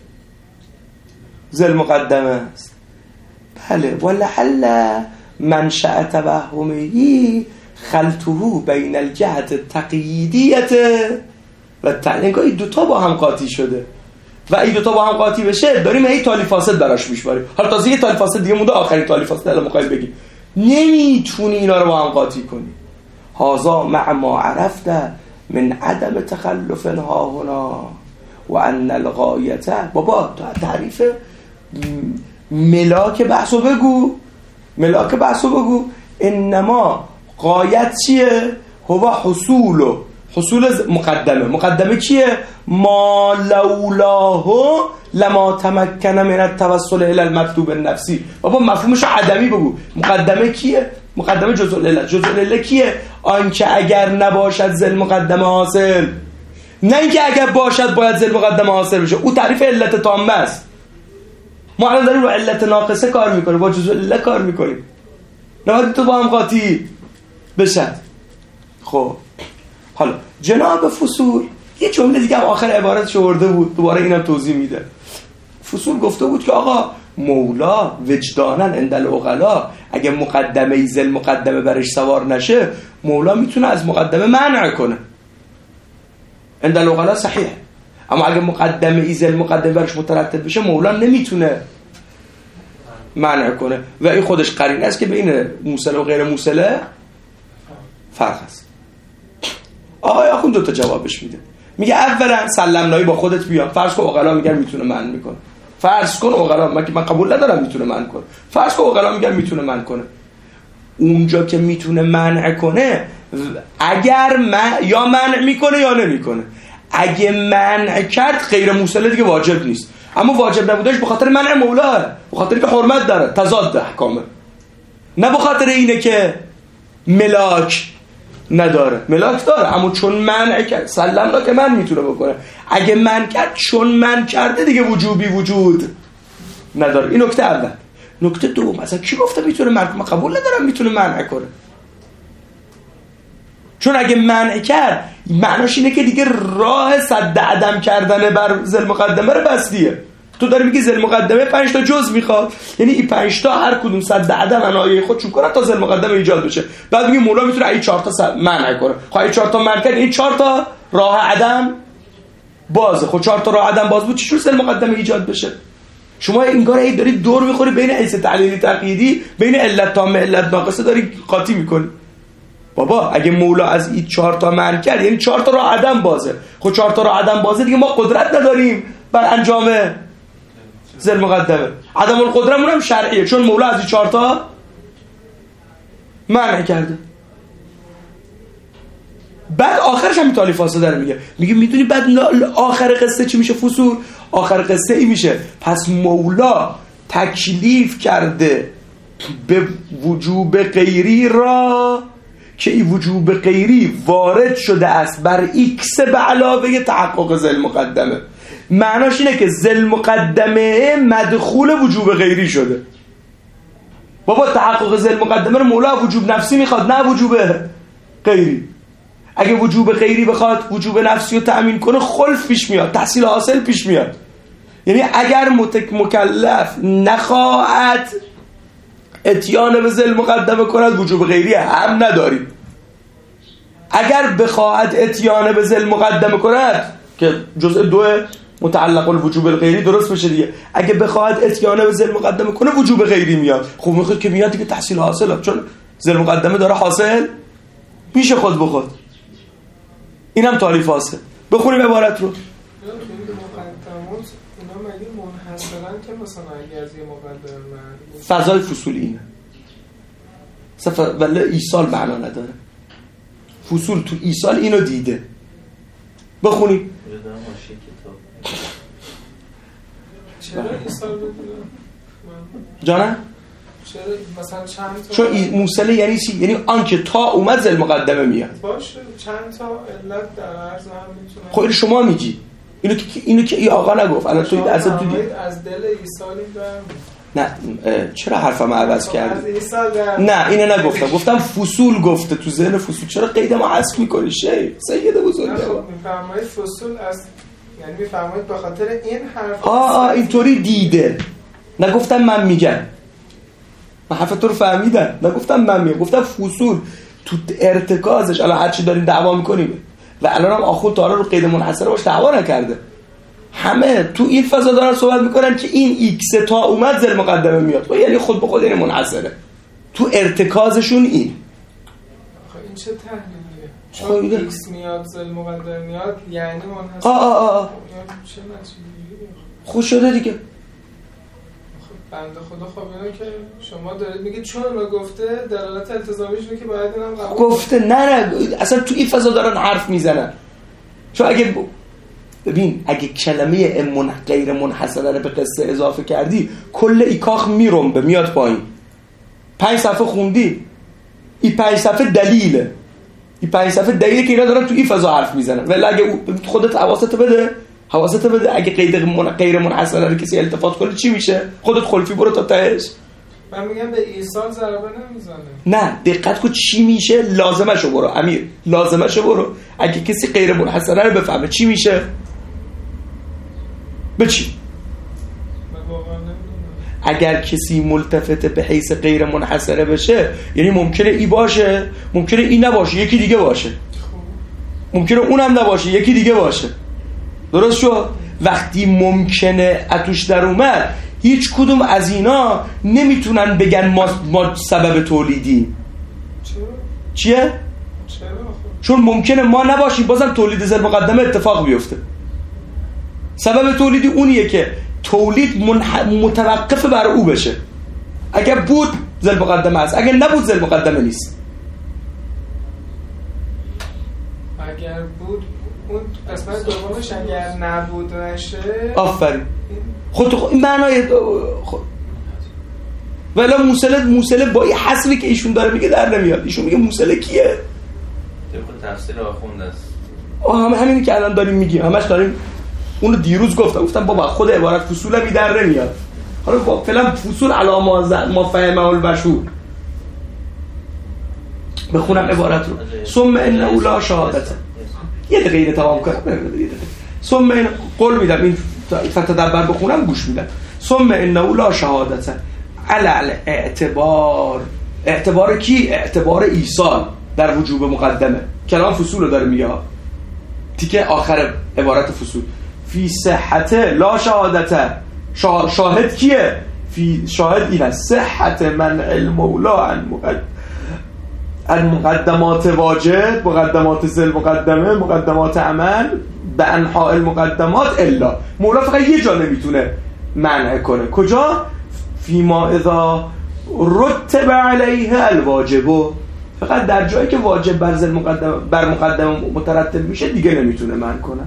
Speaker 2: ذل مقدمه است. بله ولعل منشأ توهمه خلطه بین الجهت التقییدیه و تعلینگاه این دوتا با هم قاطی شده و این دوتا با هم قاطی بشه داریم هی تالی فاسد براش میشماریم. حالا تازه یه تالی فاسد دیگه مونده، آخرین تالی فاسد الان میخوایم بگیم نمیتونی اینا رو با هم قاطی کنی. هذا مع ما عرفت من عدم تخلف ها هنا و ان الغایته. بابا تعریف ملاک بحثو بگو، ملاک بحثو بگو. انما غایت چیه؟ هو حصول حصول مقدمه. مقدمه کیه؟ ما لولاه لما تمکن من التوسل الى المطلوب النفسی. بابا مفهومش عدمی بگو. مقدمه کیه؟ مقدمه جزء العله. جزء العله کیه؟ آنکه اگر نباشد ذل مقدمه حاصل، نه اینکه اگر باشد باید ذل مقدمه حاصل بشه. او تعریف علت تامه است. ما الان داریم رو علت ناقصه کار میکنیم، با جزء العله کار میکنیم. نباید تو با هم قاطی بشد. خب حالا جناب فصول یه جمله دیگه هم آخر عبارتش آورده بود، دوباره اینم توضیح میده. فصول گفته بود که آقا مولا وجداناً عند العقلا اگه مقدمه ذل مقدمه برش سوار نشه مولا میتونه از مقدمه منع کنه. عند العقلا صحیح، اما اگه مقدمه ذل مقدمه برش مترتب بشه مولا نمیتونه منع کنه و این خودش قرینه است که بین موصله و غیر موصله فرق است. آقای آخوند دو تا جوابش میده. میگه اولا سلمنایی با خودت بیا، فرض کن عقلا میگن میتونه منع میکنه، فرض کن عقلا من من قبول ندارم میتونه منع کنه، فرض کن عقلا میگن میتونه منع کنه. اونجا که میتونه منع کنه اگر من یا منع میکنه یا نمیکنه. اگه منع کرد غیر موصله دیگه واجب نیست، اما واجب نبودش به خاطر منع مولا، به خاطر که حرمت داره، تضاد احکامه، نه به خاطر اینه که ملاک نداره. ملاک داره اما چون منع کرد سلمنا که من میتونه بکنه. اگه منع کرد چون منع کرده دیگه وجوبی وجود نداره. این نکته اول. نکته دوم مثلا کی گفته میتونه منع کنه؟ من قبول ندارم میتونه منع کنه، چون اگه منع کرد معناش اینه که دیگه راه صد عدم کردن بر ذل مقدمه رو بستیه. تو داری میگی ذل مقدمه پنج تا جز میخواد، یعنی این پنج تا هر کدوم صد عدم انایه خودشون کنن تا ذل مقدمه ایجاد بشه. بعد میگه مولا میتونه این چهار تا منع کنه. خب این چهار تا منع کرد، این چهار تا راه عدم بازه. خب چهار تا راه عدم باز بود چجور ذل مقدمه ایجاد بشه؟ شما انگار هی داری دور میخوری بین حیث تعلیلی تقییدی، بین علت تامه علت ناقصه داری قاطی میکنی. بابا اگه مولا از این چهار تا منع کرد یعنی چهار تا راه عدم بازه. خب چهار تا راه عدم بازه دیگه ما قدرت نداریم بر انجام ذل مقدمه. عدم القدرمون هم شرعیه چون مولا از این چهار تا منع کرده. بعد آخرش هم تالی فاسده داره میگه میگه میدونی بعد آخر قصه چی میشه فصول؟ آخر قصه ای میشه پس مولا تکلیف کرده به وجوب غیری را که این وجوب غیری وارد شده است بر ایکس به علاوه تحقق ذل مقدمه. معناش اینه که ذل مقدمه مدخول وجوب غیری شده. بابا تحقق ذل مقدمه رو مولا وجوب نفسی میخواد نه وجوب غیری. اگه وجوب غیری بخواد وجوب نفسی رو تأمین کنه خلف پیش میاد، تحصیل حاصل پیش میاد. یعنی اگر متک مکلف نخواهد اتیان به ذل مقدمه کند وجوب غیری هم نداریم. اگر بخواهد اتیان به ذل مقدمه کند که جزء دو متعلق الوجوب الغیری درست بشه دیگه. اگه بخواهد اتیانه به ذل مقدمه کنه وجوب غیری میاد. خب میخواد که میاد دیگه تحصیل حاصله، چون ذل مقدمه داره حاصل میشه خود بخود. اینم تعریف حاصل. بخونیم عبارت رو. فضای فصول اینه. صفر ولی ایصال معنا نداره. فصول تو ایصال اینو دیده. بخونیم.
Speaker 4: چرا ایصال بده؟
Speaker 2: جانم؟
Speaker 4: چرا مثلا چند تا؟
Speaker 2: چون موصله یعنی چی؟ یعنی آنکه تا اومد ذل مقدمه میاد.
Speaker 4: باشه چند تا علت در عرض هم میتونه.
Speaker 2: خب اینو شما میگی. اینو که اینو که این آقا نگفت. الان تو اصلا تو دی...
Speaker 4: از دل ایصالی برم.
Speaker 2: نه چرا حرفمو عوض کردی؟ نه اینو نگفتم، گفتم فصول گفته تو ذهن فصول. چرا قیدمو حذف می‌کنی شیخ سید بزرگ؟
Speaker 4: میفرمایید فصول از یعنی میفرمایید به خاطر این حرف.
Speaker 2: آه آه اینطوری دیده. نگفتم من میگم. من حرف تو رو فهمیدم. نگفتم من میگم، گفتم فصول تو ارتکازش الان هر چی داریم دعوا می‌کنیم و الان هم آخوند تعالی رو قید منحصره باش دعوا نکرده. همه تو این فضا دارن صحبت میکنن که این ایکس تا اومد ذل مقدمه میاد. یعنی خود به خود این منحصره. تو ارتکازشون این.
Speaker 4: خب این چه تحلیلیه؟ چون ایکس میاد ذل مقدمه میاد یعنی منحصره.
Speaker 2: آه آه آه.
Speaker 4: چه نتیجه‌گیریه؟
Speaker 2: خوش شده دیگه.
Speaker 4: بنده خدا خب اینا که شما دارید میگید چون ما گفته دلالت التزامیش اینه که باید اینم قبول
Speaker 2: گفته نه نه اصلا تو این فضا دارن حرف میزنن. چون اگه ب... ببین اگه کلمه من غیر منحصره رو به قصه اضافه کردی کل ایکاخ میرنبه میاد پایین. پنج صفحه خوندی این پنج صفحه دلیله. این پنج صفحه دلیله که اینا دارن تو این فضا حرف میزنن. ولی اگه خودت حواست بده حواست بده اگه قید من غیر منحصره رو کسی التفات کنه چی میشه؟ خودت خلفی برو تا تهش.
Speaker 4: من میگم به ایصال ضربه نمیزنه.
Speaker 2: نه دقت کن چی میشه. لازمشو برو امیر، لازمشو برو. اگه کسی غیر منحصره رو بفهمه چی میشه؟ به چی؟ اگر کسی ملتفت به حیث غیر منحصره بشه یعنی ممکنه ای باشه ممکنه ای نباشه یکی دیگه باشه، ممکنه اونم نباشه یکی دیگه باشه. درست شد؟ وقتی ممکنه اتوش در اومد هیچ کدوم از اینا نمیتونن بگن ما, ما سبب تولیدی.
Speaker 4: چرا؟
Speaker 2: چیه؟
Speaker 4: چرا؟
Speaker 2: چون ممکنه ما نباشیم بازم تولید ذل مقدمه اتفاق بیفته. سبب تولیدی اونیه که تولید منح... متوقف بر او بشه. اگر بود ذل مقدمه است، اگر نبود ذل مقدمه نیست.
Speaker 4: اگر بود اون قسمت دومش اگر نبود نشه.
Speaker 2: آفرین. خود خود این معنای خود ولی موصله موصله با این حسبی که ایشون داره میگه در نمیاد. ایشون میگه موصله کیه؟
Speaker 3: طبق تفسیر آخوند است.
Speaker 2: آه همه همینی که الان داریم میگیم همش داریم. اونو دیروز گفتم گفتم بابا خود عبارت فصول بی در نمیاد. حالا با فعلا فصول علامه ما فهمه المشهور. بخونم عبارت رو. ثم انه لا شهادت. یه دقیقه اینو تمام کنم. ثم ان قول میدم این فتدبر بخونم گوش میدم. ثم انه لا شهادت علی اعتبار. اعتبار کی؟ اعتبار ایصال در وجوب مقدمه. کلام فصول رو داره میگه. تیکه آخر عبارت فصول. فی صحت لا شهادت. شاهد کیه؟ فی شاهد این است صحت من المولا عن مقدم المقدمات واجب، مقدمات ذل مقدمه، مقدمات عمل به انحاء المقدمات الا. مولا فقط یه جا نمیتونه منع کنه. کجا؟ فیما اذا رتب علیه الواجب. فقط در جایی که واجب بر ذل مقدمه بر مقدمه مترتب میشه دیگه نمیتونه منع کنه.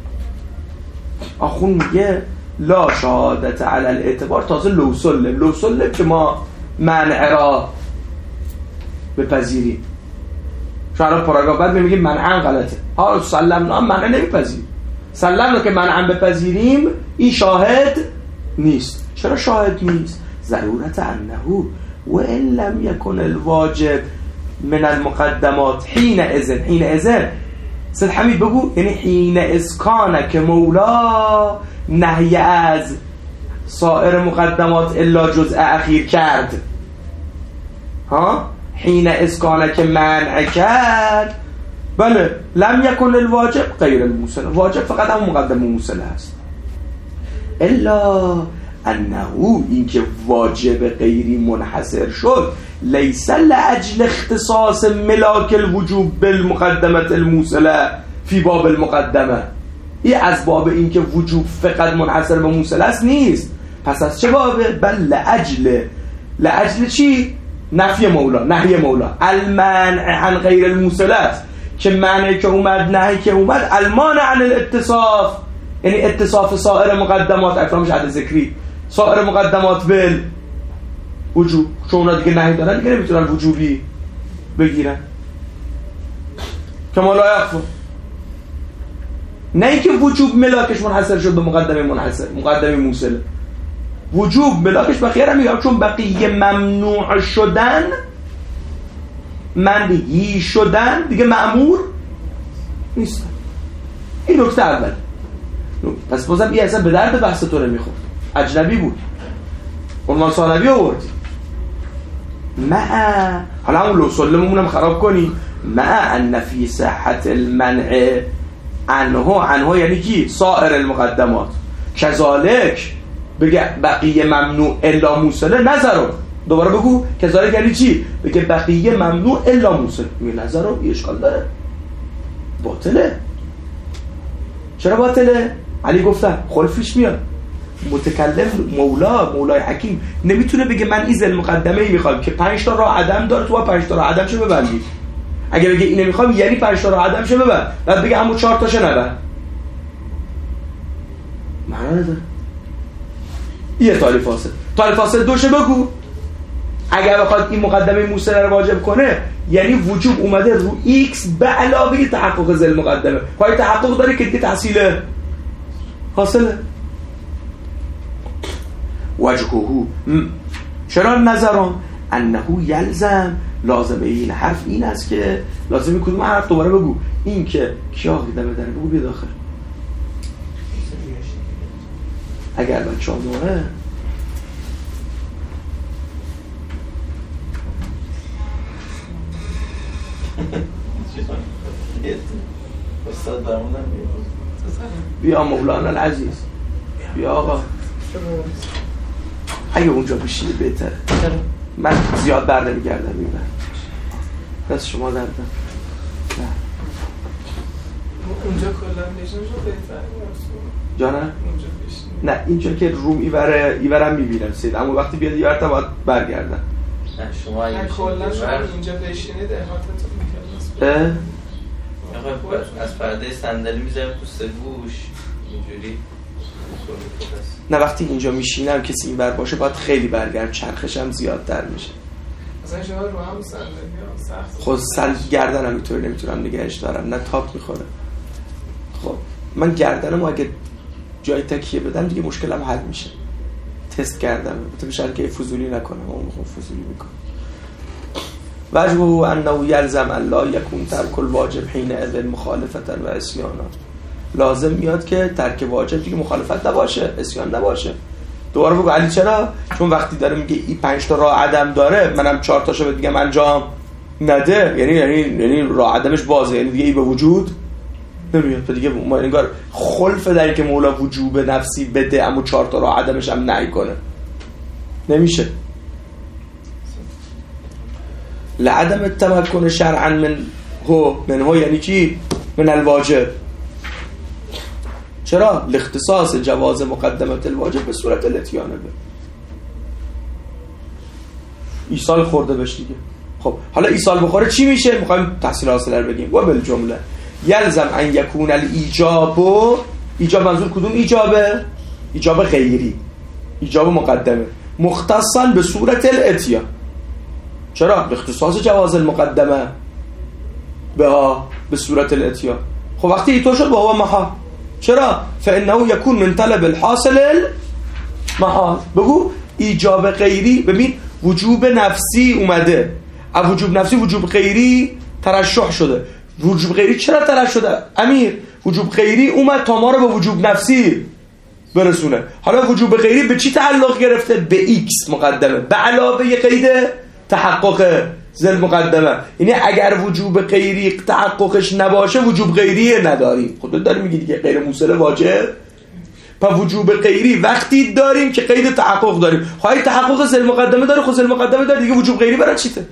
Speaker 2: آخون میگه لا شهادت علی الاعتبار. تازه لو سلم لو سلم که ما منع را بپذیریم. شما پاراگراف بعد میگه منع غلطه. ها سلمنا هم منع نمیپذیریم. سلمنا که منع بپذیریم این شاهد نیست. چرا شاهد نیست؟ ضرورت انه و ان لم یکن الواجب من المقدمات حین اذن. حین اذن سید حمید بگو یعنی حین اسکانه که مولا نهی از سایر مقدمات الا جزء اخیر کرد. ها حین اسکانه که منع کرد. بله لم یکن الواجب غیر الموصل. واجب فقط هم مقدمه موصله هست. الا انه این که واجب غیری منحصر شد لیس لاجل اختصاص ملاک الوجوب بالمقدمه الموصله فی باب المقدمه، این از باب این که وجوب فقط منحصر به موصله است نیست. پس از چه بابه؟ بل لاجل لاجل چی؟ نفی مولا، نهی مولا، المنع عن غیر الموصله است که معنی که اومد نهی که اومد المانع عن الاتصاف، یعنی اتصاف سایر مقدمات اکرامش عد ذکری سایر مقدمات بل وجوب، چون اونا دیگه نهی دارن دیگه نمیتونن وجوبی بگیرن که مولا یخفو. نه اینکه وجوب ملاکش منحصر شد به مقدمه منحصر مقدمه موصله، وجوب ملاکش بقیه را میگم چون بقیه ممنوع شدن منهی شدن دیگه مأمور نیستن. این نکته اول. پس بازم این اصلا به درد بحث تو نمیخورد، اجنبی بود، عنوان ثانوی آوردی. مع حالا همون لو سلممونم خراب کنی مع ان فی صحت المنع عنه عنه یعنی کی؟ سائر المقدمات. کذالک بگه بقیه ممنوع الا موصله نظرو، دوباره بگو کذالک یعنی چی؟ بگه بقیه ممنوع الا موصله، میگه نظرو یه اشکال داره، باطله. چرا باطله؟ علی گفتن خلفش میاد. متکلم مولا مولای حکیم نمیتونه بگه من این ذل مقدمه ای میخوام که پنج تا راه عدم داره تو با پنج تا راه عدم شو ببندی. اگه بگه اینو میخوام یعنی پنج تا راه عدم شو ببند، بعد بگه همون چهار تاشو نبند، معنا نداره. یه تاریف فاصل تاریف فاصل دوشه بگو. اگر بخواد این مقدمه موصله رو واجب کنه یعنی وجوب اومده رو ایکس به علاوه تحقق ذل مقدمه، پای تحقق داره که دیگه تحصیل حاصله. وجهه چرا نظران انه یلزم، لازمه این حرف این است که لازمه کدوم حرف؟ دوباره بگو. این که کیا قدمه داره بگو بیا داخل. اگر بچه ها موقع
Speaker 3: استاد برمونم
Speaker 2: بیا مولانا العزیز بیا آقا. اگه اونجا بشینی بهتره، من زیاد بر نمیگردم این بر دست شما دردم.
Speaker 4: اونجا کلا نشون شو بهتره
Speaker 2: جانه؟
Speaker 4: اونجا بشینی.
Speaker 2: نه اینجا که روم ایوره ایورم میبینم سید، اما وقتی بیاد ایورتا باید برگردم.
Speaker 3: نه شما اگه
Speaker 4: کلا شما اینجا بشینید احاطتون میکنه. از پرده صندلی میذارم تو سه گوش اینجوری.
Speaker 2: نه وقتی اینجا میشینم کسی این بر باشه باید خیلی برگرد، چرخشم زیادتر میشه.
Speaker 4: مثلا شما رو هم صندلی سخت
Speaker 2: خود سند گردنم اینطوری نمیتونم نگهش دارم، نه تاپ میخوره. خب من گردنم اگه جای تکیه بدم دیگه مشکلم حل میشه. تست کردم تو بشن که فضولی نکنم، اون میخوام فضولی میکنم. وجهه انه یلزم الله یکون ترک الواجب حین اذن مخالفتا و عصیانا. لازم میاد که ترک واجب دیگه مخالفت نباشه، عصیان نباشه. دوباره بگو علی چرا؟ چون وقتی داره میگه این پنج تا راه عدم داره منم چهار تاشو بهت میگم انجام نده، یعنی یعنی یعنی راه عدمش بازه، یعنی دیگه ای به وجود نمیاد. دیگه ما انگار خلف در که مولا وجوب نفسی بده اما چهار تا راه عدمش هم نهی کنه، نمیشه. لعدم التمکن شرعا من هو من هو یعنی چی؟ من الواجب. چرا؟ لاختصاص جواز مقدمت الواجب به صورت الاتیان به ایصال خورده بش دیگه. خب حالا ایصال بخوره چی میشه؟ میخوایم تحصیل حاصله رو بگیم. و بالجمله یلزم ان یکون الاجاب، ایجاب منظور کدوم ایجابه؟ ایجاب غیری، ایجاب مقدمه، مختصا به صورت الاتیان. چرا؟ لاختصاص جواز المقدمه بها به صورت الاتیان. خب وقتی ایتو شد با هو محال. چرا؟ فانه یکون من طلب الحاصل المحال. بگو ایجاب غیری، ببین وجوب نفسی اومده، از وجوب نفسی وجوب غیری ترشح شده. وجوب غیری چرا ترشح شده؟ امیر وجوب غیری اومد تا ما رو به وجوب نفسی برسونه. حالا وجوب غیری به چی تعلق گرفته؟ به ایکس مقدمه به علاوه قید تحقق ذل مقدمه. یعنی اگر وجوب غیری تحققش نباشه وجوب غیری نداریم. خودت داری میگی دیگه غیر موصله واجب پس وجوب غیری وقتی داریم که قید تحقق داریم. خواهی تحقق ذل مقدمه داره، خود ذل مقدمه داره دیگه، وجوب غیری برای چیته؟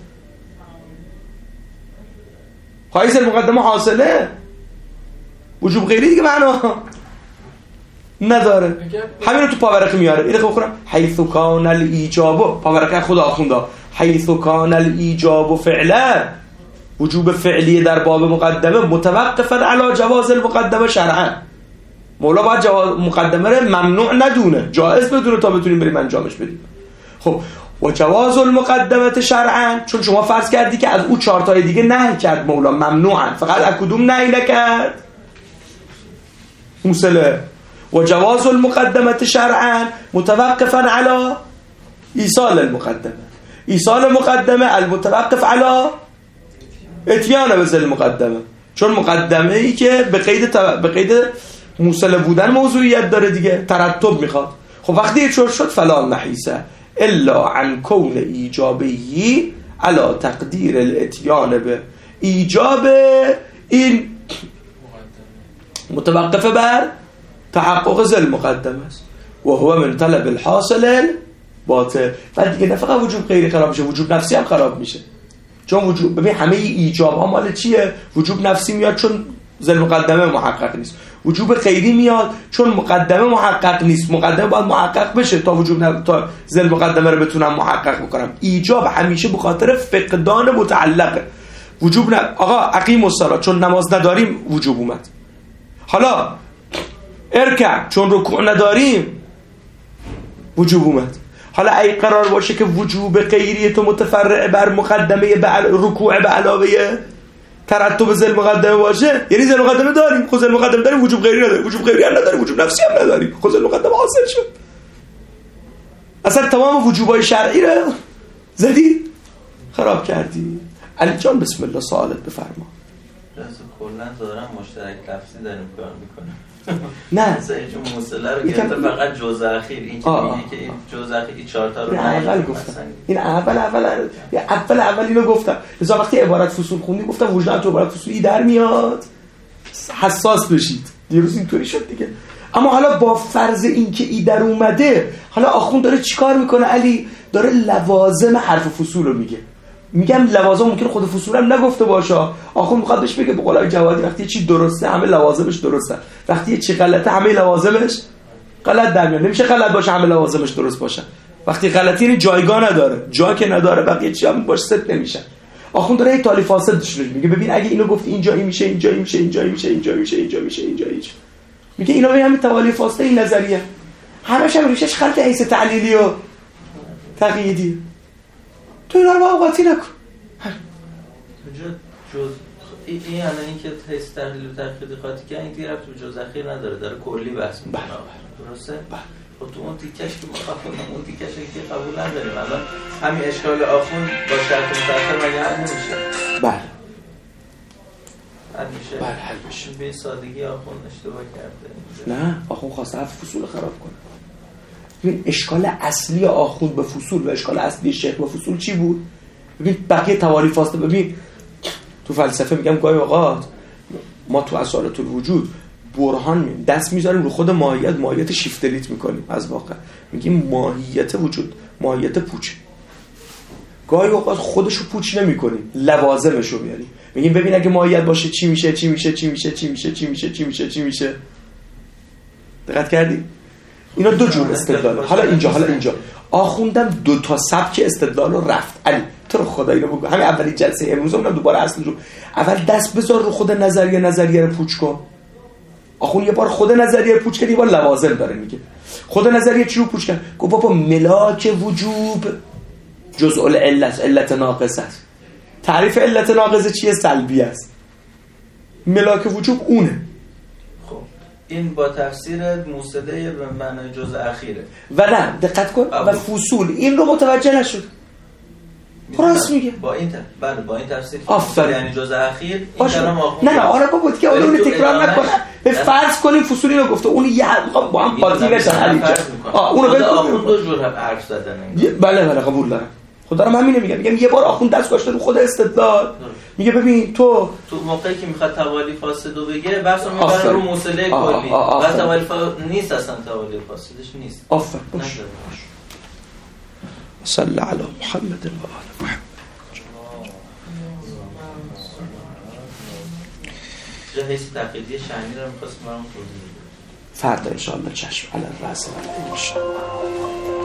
Speaker 2: خواهی ذل مقدمه حاصله، وجوب غیری دیگه معنا نداره. همین رو تو پاورقی میاره. اینو خب بخونم. حیث کان الایجاب، پاورقی خدا آخونده، حیث کان الایجاب فعلا، وجوب فعلی در باب مقدمه متوقفا علی جواز المقدمه شرعا. مولا باید جواز مقدمه رو ممنوع ندونه، جائز بدونه تا بتونیم بریم انجامش بدیم. خب و جواز المقدمه شرعا، چون شما فرض کردی که از او چهار تای دیگه نهی کرد مولا ممنوعن، فقط از کدوم نهی نکرد؟ موصله. و جواز المقدمه شرعا متوقفا علی ایصال المقدمه، ایصال مقدمه المتوقف علی اتیان به ذل مقدمه، چون مقدمه ای که به قید تب... به قید موصله بودن موضوعیت داره دیگه، ترتب میخواد. خب وقتی چور شد فلا نحیسه الا عن کون ایجابی علی تقدیر الاتیان به، ایجاب این متوقفه بر تحقق ذل مقدمه است و هو من طلب الحاصل باطل. بعد دیگه نه فقط وجوب غیری خراب میشه، وجوب نفسی هم خراب میشه. چون وجوب ببین همه ایجاب ها مال چیه؟ وجوب نفسی میاد چون ذل مقدمه محقق نیست، وجوب غیری میاد چون مقدمه محقق نیست. مقدمه باید محقق بشه تا وجوب نف... تا ذل مقدمه رو بتونم محقق بکنم. ایجاب همیشه به خاطر فقدان متعلقه. وجوب نه آقا اقیم الصلاه، چون نماز نداریم وجوب اومد. حالا ارکع، چون رکوع نداریم وجوب اومد. حالا ای قرار باشه که وجوب غیری تو متفرع بر مقدمه به رکوع به علاوه ترتب ذل مقدمه باشه، یعنی ذل مقدمه داریم، خود ذل مقدمه داریم، وجوب غیری نداریم، وجوب غیری هم نداریم، وجوب نفسی هم نداریم، خود ذل مقدمه حاصل شد. اصلا تمام وجوبای شرعی رو زدی خراب کردی. علی جان بسم الله سوالت بفرما.
Speaker 3: راست کلا دارم مشترک لفظی داریم کار میکنیم.
Speaker 2: نه
Speaker 3: مثلا چون موصله رو گرفته فقط جزء اخیر، این که میگه که این جزء اخیر این چهار تا رو
Speaker 2: اول گفتم، این اول اول اول اول اینو گفتم. لذا وقتی عبارت فصول خوندی گفتم وجدان تو عبارت فصولی در میاد، حساس بشید. دیروز اینطوری شد دیگه. اما حالا با فرض این که ای در اومده، حالا آخوند داره چیکار میکنه؟ علی داره لوازم حرف فصول رو میگه. میگم لوازم ممکنه خود فصول هم نگفته باشه، آخوند میخواد بهش بگه به قول جوادی وقتی چی درسته همه لوازمش درسته، وقتی چی غلطه همه لوازمش غلط در میاد. نمیشه غلط باشه همه لوازمش درست باشه. وقتی غلطی یعنی جایگاه نداره، جا که نداره بقیه چی هم باشه ست نمیشه. آخوند داره تالی فاسدش میگه ببین اگه اینو گفت اینجایی میشه، اینجایی میشه، اینجایی میشه، اینجایی میشه، اینجایی میشه، اینجایی میشه. میگه اینا به همین توالی فاسده این نظریه همش هم ریشش خلط حیث تعلیلی و تقییدی. تو اینا رو با قاطی نکن.
Speaker 3: جز این این الان این که تست تحلیل و تحقیق قاطی که این دیگه رفت به جز اخیر نداره، داره کلی بحث میکنه. درسته؟ خب تو اون تیکش که ما قبول اون تیکش که قبول نداریم. الان همین اشکال آخوند با شرط متأخر مگه حل نمیشه؟
Speaker 2: بله.
Speaker 3: حل میشه؟
Speaker 2: بله حل میشه.
Speaker 3: به سادگی آخوند اشتباه کرده.
Speaker 2: نه، آخوند خواسته هفت فصول خراب کنه. ببین اشکال اصلی آخوند به فصول و اشکال اصلی شیخ به فصول چی بود؟ ببین بقیه تواریف واسطه. ببین تو فلسفه میگم گاهی اوقات ما تو اصالت الوجود برهان مییم دست میذاریم رو خود ماهیت، ماهیت شیفت دلیت میکنیم از واقع. میگیم ماهیت وجود، ماهیت پوچ. گاهی اوقات خودشو پوچ نمیکنیم، لوازمشو میاریم. میگیم ببین اگه ماهیت باشه چی میشه چی میشه چی میشه چی میشه چی میشه چی میشه چی میشه. دقت کردی؟ اینا دو جور استدلال. حالا اینجا حالا اینجا آخوندم دو تا سبک استدلال رو رفت. علی تو رو خدا اینو بگو، همین اولی جلسه امروز اونم دوباره اصل رو اول دست بذار رو خود نظریه نظریه رو پوچ کن. آخوند یه بار خود نظریه رو پوچ کرد، یه بار لوازم داره میگه. خود نظریه چی رو پوچ کرد؟ گفت بابا ملاک وجوب جزء العلت، علت ناقصه است. تعریف علت ناقصه چیه؟ سلبی است. ملاک وجوب اونه.
Speaker 3: این با تفسیر موصله به معنای جزء اخیره
Speaker 2: و نه دقت کن و فصول این رو متوجه نشد. راست میگه
Speaker 3: با این تف... بله با این تفسیر
Speaker 2: آفر.
Speaker 3: یعنی جزء اخیر این کلام آخوند.
Speaker 2: نه نه آره بابا دیگه اون رو تکرار نکنه. به فرض کنیم فصولی رو گفته اون یه با هم قاطی نشن. آ اون رو
Speaker 3: آخوند دو جور حرف زدن.
Speaker 2: بله بله قبول دارم. خدا رو همینه میگم. میگم یه بار آخوند دست گذاشته رو خود استدلال، میگه ببین تو
Speaker 3: تو موقعی که میخواد توالی فاسدو بگه بحثو میبره رو موصله کلی و توالی فاسد نیست، اصلا توالی فاسدش نیست.
Speaker 2: آفر باش صلی علی محمد و آل محمد.
Speaker 3: جا حیث تقییدی شعنی رو میخواست برام توضیح بده
Speaker 2: فردا انشاءالله. چشم علی الرأس و العین ان شاء الله.